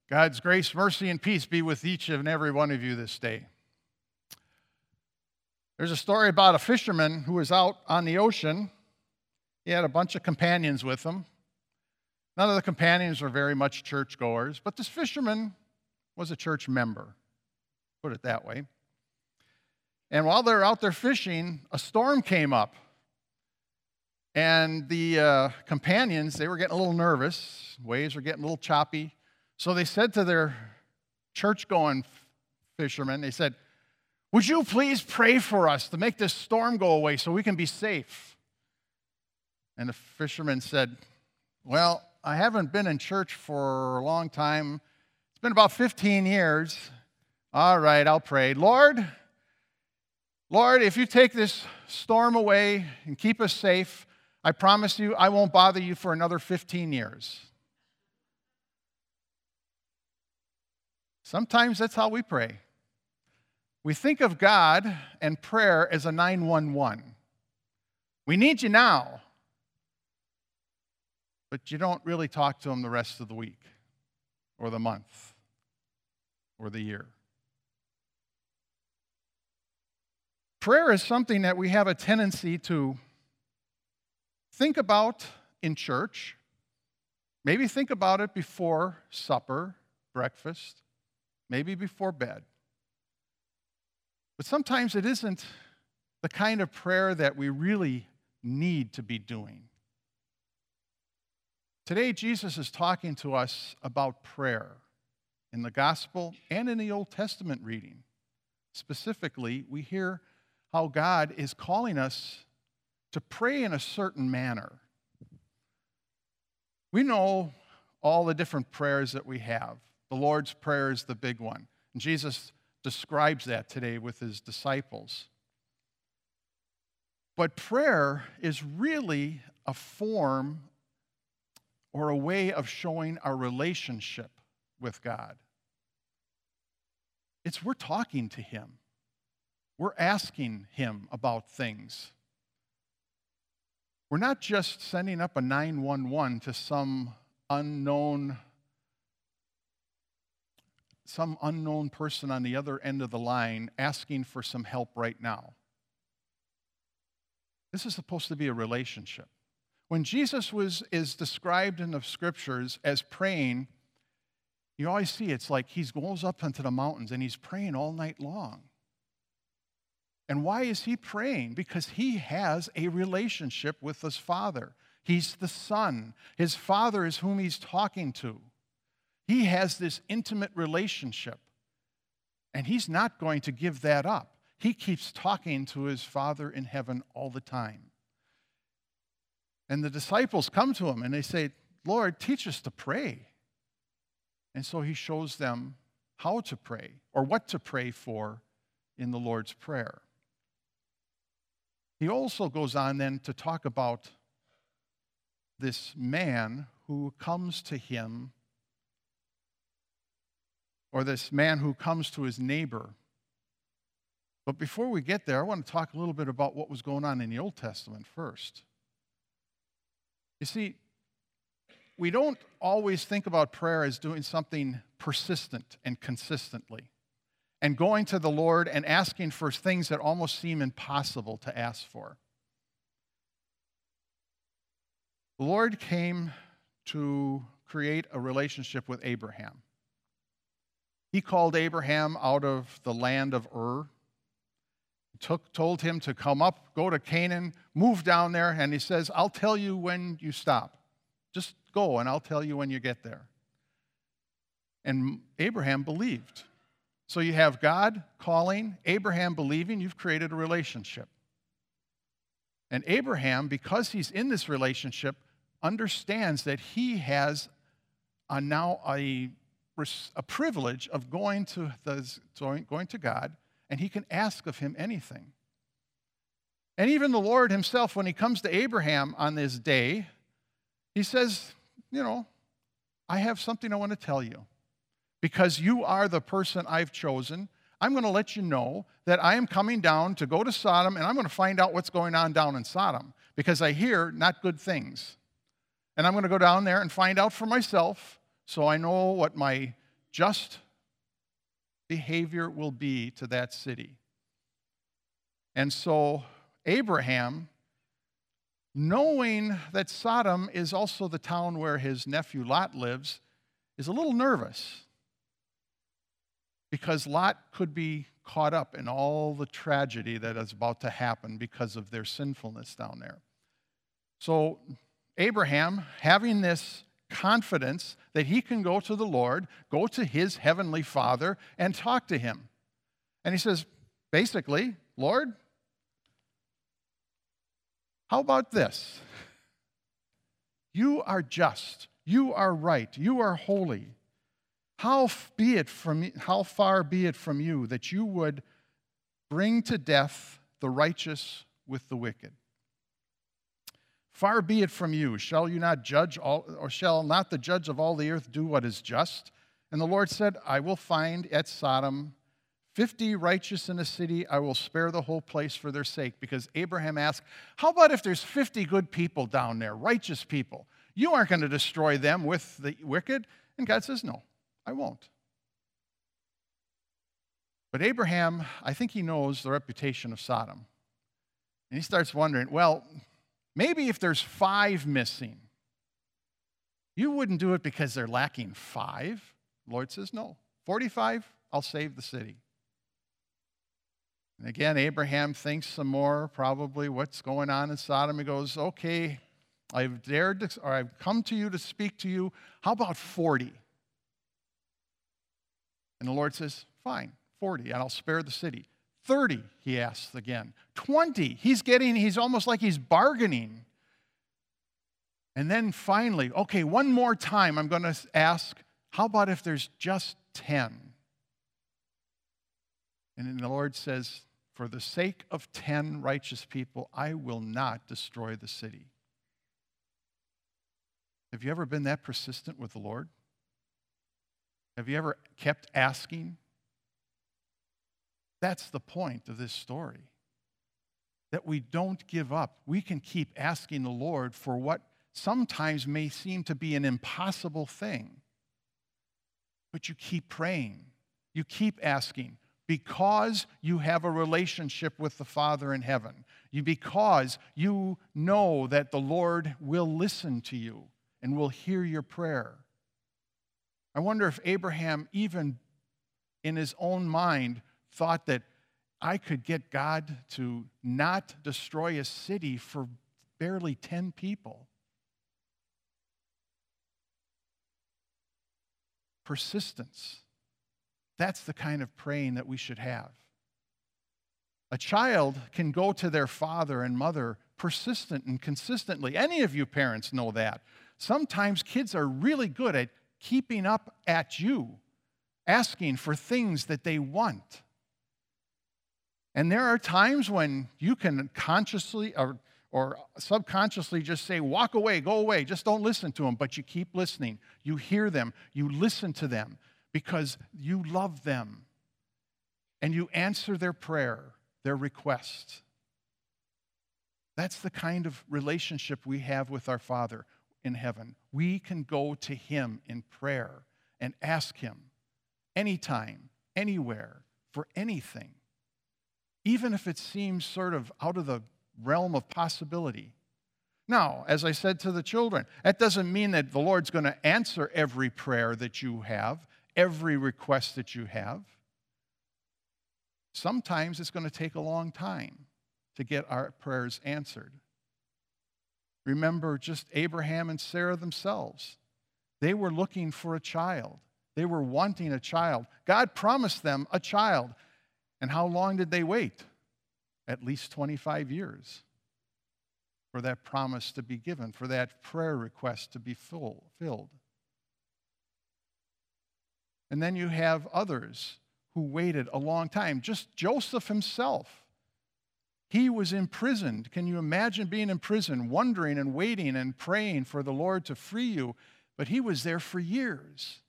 God's grace, mercy, and peace be with each and every one of you this day. There's a story about a fisherman who was out on the ocean. He had a bunch of companions with him. None of the companions were very much churchgoers, but this fisherman was a church member, put it that way. And while they were out there fishing, a storm came up. And the companions, they were getting a little nervous. Waves were getting a little choppy. So they said to their church-going fishermen, they said, "Would you please pray for us to make this storm go away so we can be safe?" And the fisherman said, "Well, I haven't been in church for a long time. It's been about 15 years. All right, I'll pray. Lord, if you take this storm away and keep us safe, I promise you I won't bother you for another 15 years. Sometimes that's how we pray. We think of God and prayer as a 911. We need you now, but you don't really talk to him the rest of the week or the month or the year. Prayer is something that we have a tendency to think about in church. Maybe think about it before supper, breakfast, maybe before bed. But sometimes it isn't the kind of prayer that we really need to be doing. Today, Jesus is talking to us about prayer in the gospel and in the Old Testament reading. Specifically, we hear how God is calling us to pray in a certain manner. We know all the different prayers that we have. The Lord's Prayer is the big one. And Jesus describes that today with his disciples. But prayer is really a form or a way of showing our relationship with God. We're talking to him. We're asking him about things. We're not just sending up a 911 to some unknown person on the other end of the line asking for some help right now. This is supposed to be a relationship. When Jesus is described in the scriptures as praying, you always see it's like he goes up into the mountains and he's praying all night long. And why is he praying? Because he has a relationship with his Father. He's the Son. His Father is whom he's talking to. He has this intimate relationship, and he's not going to give that up. He keeps talking to his Father in heaven all the time. And the disciples come to him, and they say, "Lord, teach us to pray." And so he shows them how to pray, or what to pray for in the Lord's Prayer. He also goes on then to talk about this man who comes to him, or this man who comes to his neighbor. But before we get there, I want to talk a little bit about what was going on in the Old Testament first. You see, we don't always think about prayer as doing something persistent and consistently, and going to the Lord and asking for things that almost seem impossible to ask for. The Lord came to create a relationship with Abraham. He called Abraham out of the land of Ur, told him to come up, go to Canaan, move down there, and he says, "I'll tell you when you stop. Just go, and I'll tell you when you get there." And Abraham believed. So you have God calling, Abraham believing, you've created a relationship. And Abraham, because he's in this relationship, understands that he has now a privilege of going to God, and he can ask of him anything. And even the Lord himself, when he comes to Abraham on this day, he says, "I have something I want to tell you. Because you are the person I've chosen, I'm going to let you know that I am coming down to go to Sodom, and I'm going to find out what's going on down in Sodom, because I hear not good things. And I'm going to go down there and find out for myself, so I know what my just behavior will be to that city. And so Abraham, knowing that Sodom is also the town where his nephew Lot lives, is a little nervous because Lot could be caught up in all the tragedy that is about to happen because of their sinfulness down there. So Abraham, having this confidence that he can go to the Lord, go to his heavenly Father, and talk to him. And he says, basically, Lord, how about this? You are just. You are right. You are holy. How far be it from you that you would bring to death the righteous with the wicked? Far be it from you. Shall you not judge all, or shall not the judge of all the earth do what is just? And the Lord said, I will find at Sodom 50 righteous in a city. I will spare the whole place for their sake. Because Abraham asked, how about if there's 50 good people down there, righteous people? You aren't going to destroy them with the wicked? And God says, no, I won't. But Abraham, I think he knows the reputation of Sodom. And he starts wondering, well, maybe if there's 5 missing, you wouldn't do it because they're lacking 5. The Lord says, no, 45, I'll save the city. And again, Abraham thinks some more, probably what's going on in Sodom. He goes, okay, I've come to you to speak to you. How about 40? And the Lord says, fine, 40, and I'll spare the city. 30, he asks again. 20, he's almost like he's bargaining. And then finally, okay, one more time, I'm going to ask, how about if there's just 10? And then the Lord says, for the sake of 10 righteous people, I will not destroy the city. Have you ever been that persistent with the Lord? Have you ever kept asking? That's the point of this story, that we don't give up. We can keep asking the Lord for what sometimes may seem to be an impossible thing. But you keep praying. You keep asking because you have a relationship with the Father in heaven. Because you know that the Lord will listen to you and will hear your prayer. I wonder if Abraham, even in his own mind, thought that I could get God to not destroy a city for barely 10 people. Persistence. That's the kind of praying that we should have. A child can go to their father and mother persistent and consistently. Any of you parents know that. Sometimes kids are really good at keeping up at you, asking for things that they want. And there are times when you can consciously or subconsciously just say, walk away, go away, just don't listen to them. But you keep listening. You hear them. You listen to them because you love them. And you answer their prayer, their request. That's the kind of relationship we have with our Father in heaven. We can go to Him in prayer and ask Him anytime, anywhere, for anything. Even if it seems sort of out of the realm of possibility. Now, as I said to the children, that doesn't mean that the Lord's going to answer every prayer that you have, every request that you have. Sometimes it's going to take a long time to get our prayers answered. Remember just Abraham and Sarah themselves. They were looking for a child. They were wanting a child. God promised them a child. And how long did they wait? At least 25 years for that promise to be given, for that prayer request to be filled. And then you have others who waited a long time. Just Joseph himself. He was imprisoned. Can you imagine being in prison, wondering and waiting and praying for the Lord to free you? But he was there for years.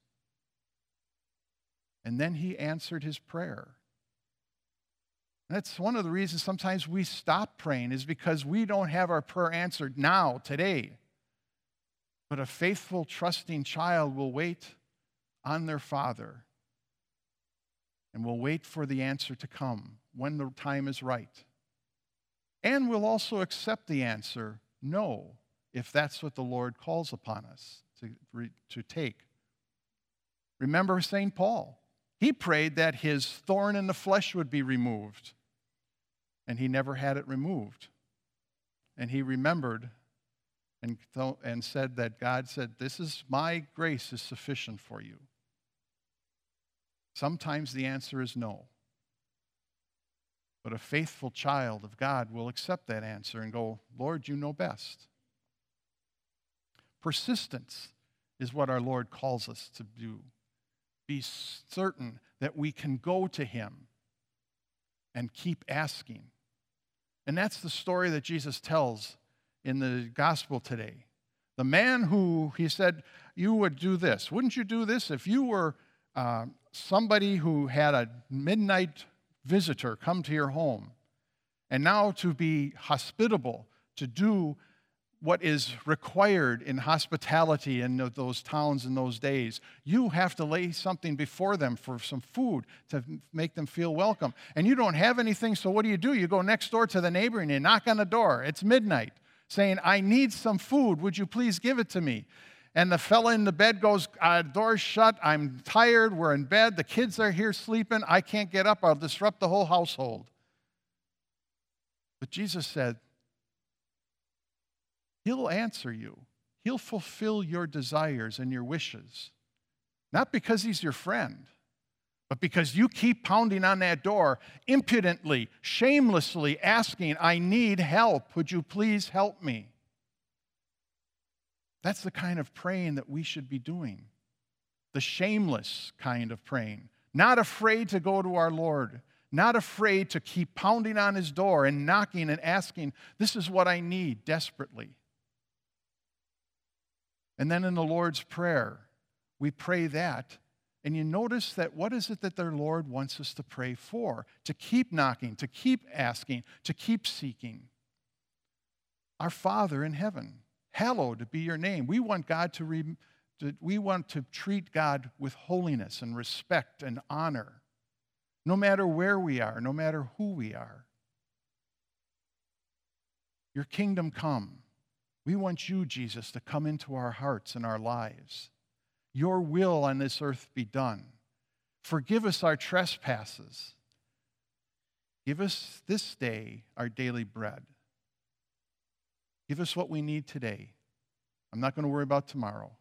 And then he answered his prayer. That's one of the reasons sometimes we stop praying is because we don't have our prayer answered now, today. But a faithful, trusting child will wait on their Father, and we'll wait for the answer to come when the time is right. And we'll also accept the answer, no, if that's what the Lord calls upon us to take. Remember St. Paul. He prayed that his thorn in the flesh would be removed, and he never had it removed. And he remembered and said that God said, "This is my grace is sufficient for you." Sometimes the answer is no. But a faithful child of God will accept that answer and go, "Lord, you know best." Persistence is what our Lord calls us to do. Be certain that we can go to him and keep asking. And that's the story that Jesus tells in the gospel today. The man who, he said, you would do this. Wouldn't you do this if you were somebody who had a midnight visitor come to your home? And now to be hospitable, to do what is required in hospitality in those towns in those days, you have to lay something before them for some food to make them feel welcome. And you don't have anything, so what do? You go next door to the neighbor and you knock on the door. It's midnight, saying, "I need some food. Would you please give it to me?" And the fella in the bed goes, "Door's shut. I'm tired. We're in bed. The kids are here sleeping. I can't get up. I'll disrupt the whole household." But Jesus said, he'll answer you. He'll fulfill your desires and your wishes. Not because he's your friend, but because you keep pounding on that door, impudently, shamelessly asking, "I need help. Would you please help me?" That's the kind of praying that we should be doing. The shameless kind of praying. Not afraid to go to our Lord. Not afraid to keep pounding on his door and knocking and asking, "This is what I need desperately." And then in the Lord's Prayer, we pray that. And you notice that what is it that their Lord wants us to pray for? To keep knocking, to keep asking, to keep seeking. Our Father in heaven, hallowed be your name. We want God we want to treat God with holiness and respect and honor, no matter where we are, no matter who we are. Your kingdom come. We want you, Jesus, to come into our hearts and our lives. Your will on this earth be done. Forgive us our trespasses. Give us this day our daily bread. Give us what we need today. I'm not going to worry about tomorrow.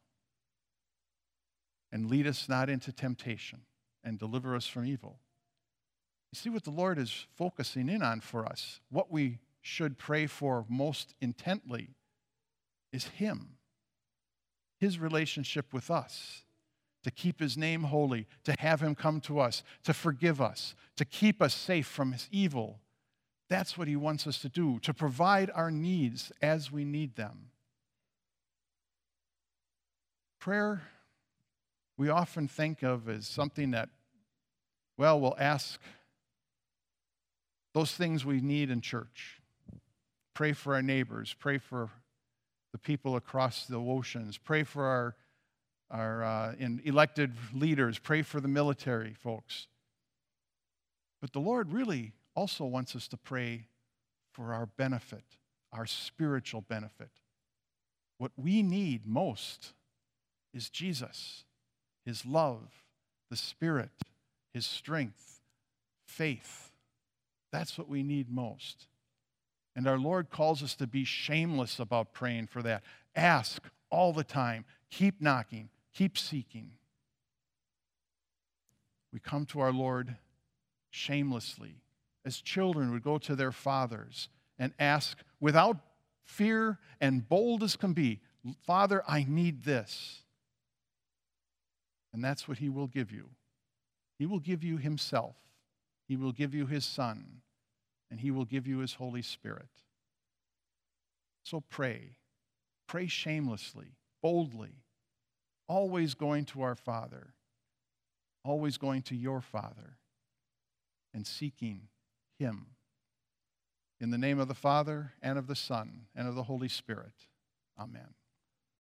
And lead us not into temptation and deliver us from evil. You see what the Lord is focusing in on for us, what we should pray for most intently is him, his relationship with us, to keep his name holy, to have him come to us, to forgive us, to keep us safe from his evil. That's what he wants us to do, to provide our needs as we need them. Prayer, we often think of as something that, well, we'll ask those things we need in church. Pray for our neighbors, pray for the people across the oceans, pray for our elected leaders, pray for the military folks. But the Lord really also wants us to pray for our benefit, our spiritual benefit. What we need most is Jesus, his love, the Spirit, his strength, faith. That's what we need most. And our Lord calls us to be shameless about praying for that. Ask all the time. Keep knocking. Keep seeking. We come to our Lord shamelessly, as children would go to their fathers and ask without fear and bold as can be, "Father, I need this." And that's what he will give you. He will give you himself. He will give you his Son. And he will give you his Holy Spirit. So pray. Pray shamelessly, boldly, always going to our Father, always going to your Father, and seeking him. In the name of the Father, and of the Son, and of the Holy Spirit. Amen.